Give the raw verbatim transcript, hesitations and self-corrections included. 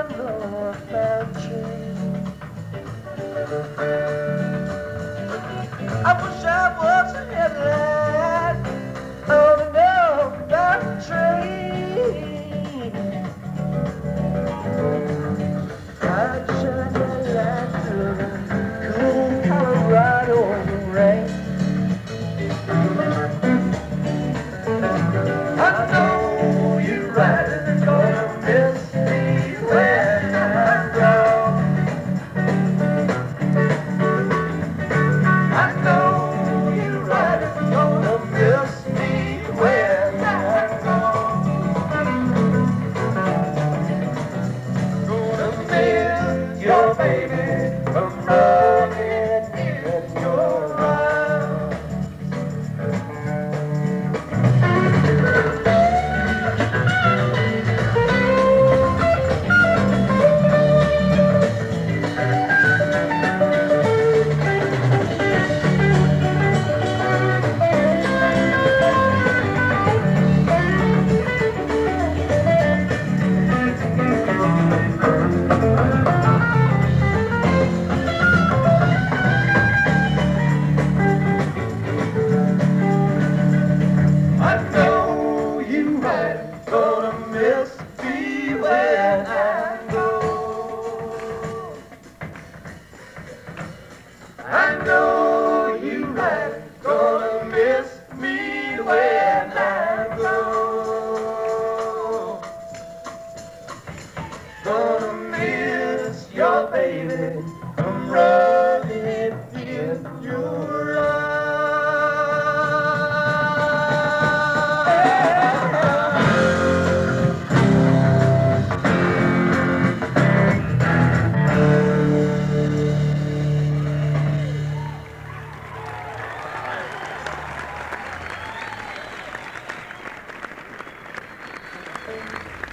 northbound train. I wish I was a headlight on a northbound train. I'd shine that light through the cool Colorado rain. I know you riders gonna miss me when I'm gone. I know you riders gonna miss me when I'm gone. Gonna miss your baby from running in your arms. I know you ain't gonna miss me when I go. I know you ain't gonna miss me when I go. Gonna miss your baby. I'm running in your arms. Thank you.